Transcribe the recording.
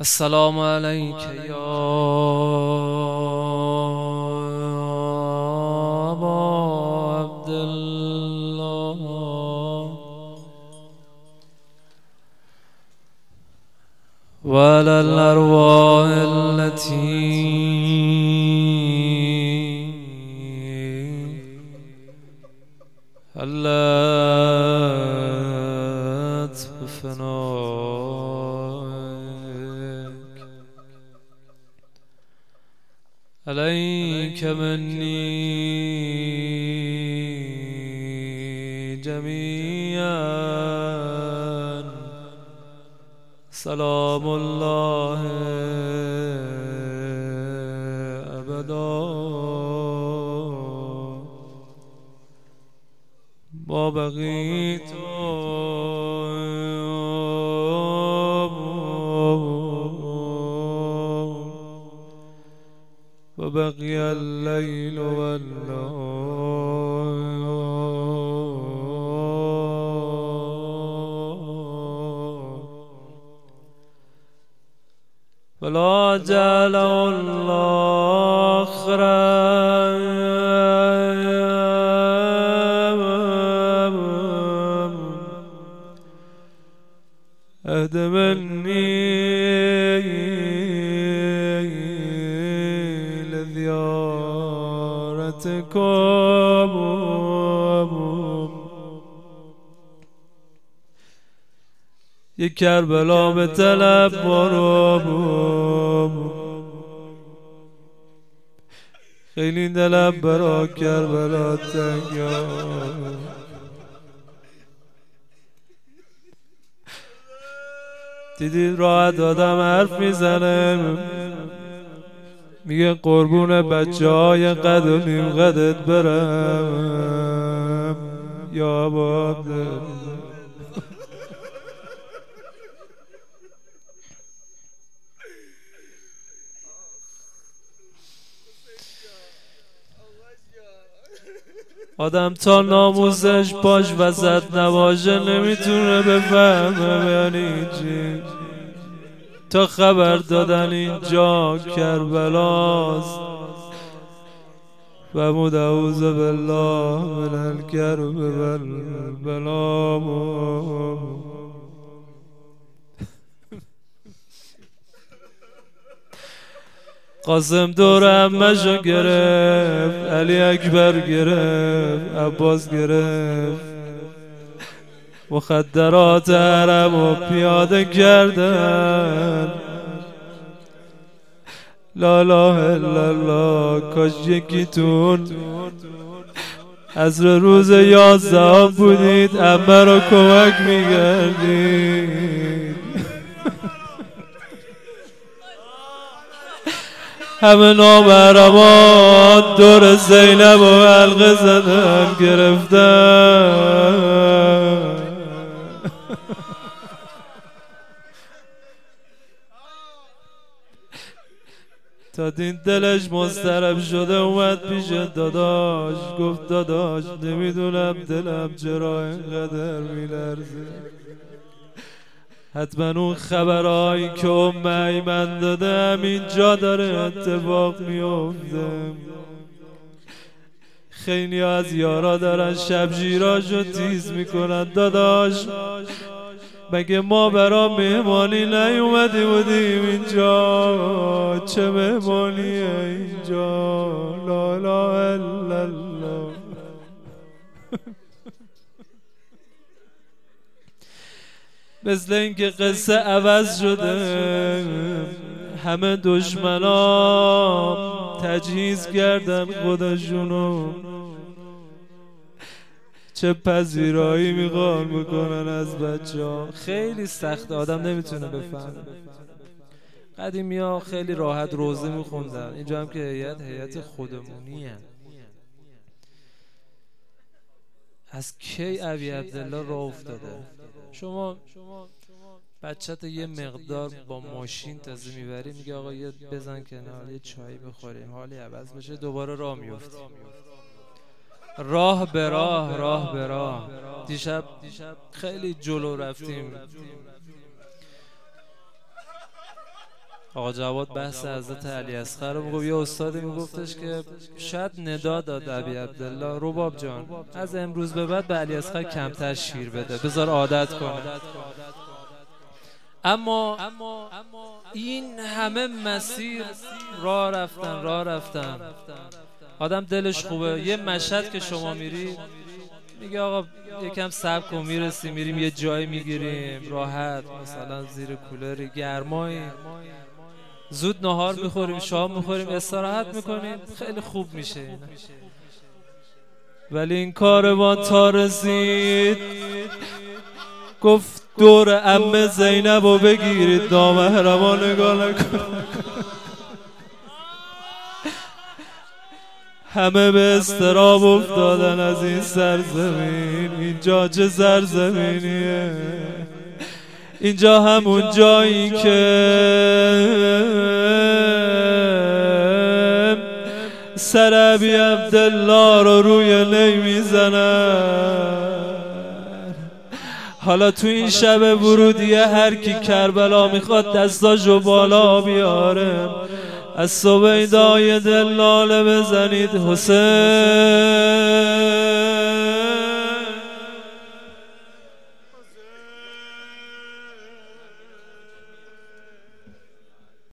السلام عليك يا أبا عبد الله وعلى الأرواح التي حلت بفنائك عليك مني جميعا سلام الله أبدا ما بقيت وبقي الليل والنهار فلا جعله الله أهد مني لزيارتكم یک کربلا به طلب برو خیلی دلم برا کربلا تنگ دیدید راحت آدم حرف میزنه میگه قربون بچه های قد و نیم قدت برم یا باب آدم تا ناموزش باش وسط نباشه نمیتونه بفهمه یعنی چی. تا خبر دادن اینجا کربلاست و مدعوذ بالله من الکرب والبلا. قاسم دور عمشو گرفت، علی اکبر گرفت، عباس گرفت، مخدرات حرم و پیاده کردن. لا اله الا الله. کاش یکیتون عصر روز 11 بودید عمه رو کمک میگردید. همه نامحرمان دور زینب و حلقه زدن گرفتن. تا دین دلش مضطرب شده اومد پیش داداش، گفت داداش نمیدونم دلم چرا اینقدر میلرزه، حتما اون خبرهایی که ایمن داده همینجا داره اتفاق میفته. خیلی از یارا دارن شبجیراشو تیز میکنن. داداش مگه ما برا مهمانی نیومدی بودیم اینجا؟ چه مهمانیه اینجا؟ لا لا الا الله. مثل اینکه قصه عوض شده، همه دشمنا تجهیز کردن خودشونو، چه پذیرایی میخوان بکنن از بچه ها. خیلی سخت، آدم نمیتونه بفهمه. قدیمی ها خیلی راحت روزه میخوندن، اینجا هم که هیئت خودمونیه. از کی ابی عبدالله راه افتاده؟ شما بچت یه مقدار با ماشین تازه میبری، میگه آقا یه بزن کنار یه چایی بخوریم حالی عوض بشه، دوباره راه میفتی. راه به راه. دیشب خیلی جلو رفتیم، آقا جواد بحث حضرت علی اصغر رو میگفت. یه استادی میگفتش که شاید ندا داد ابی عبدالله رباب جان از امروز به بعد به علی اصغر کمتر شیر بده، بذار عادت کنه. اما این همه مسیر راه رفتن آدم دلش خوبه. یه مشهد که شما میری میگه آقا یکم صبر کن میریم یه جایی میگیریم راحت، مثلا زیر کولری گرمایی، زود نهار میخوریم، شام میخوریم، استراحت میکنیم، خیلی خوب میشه اینا. ولی این کاروان تا رسید گفت دور عمه زینب رو بگیرید، نامحرما نگاه نکن. همه به اضطراب افتادن از این سرزمین. اینجا چه سرزمینیه؟ اینجا همون جایی که سر ابی عبدالله رو روی نی میزنن. حالا تو این شب ورودیه هر کی کربلا میخواد دستاشو بالا بیاره، از سویدای دلاله بزنید حسین.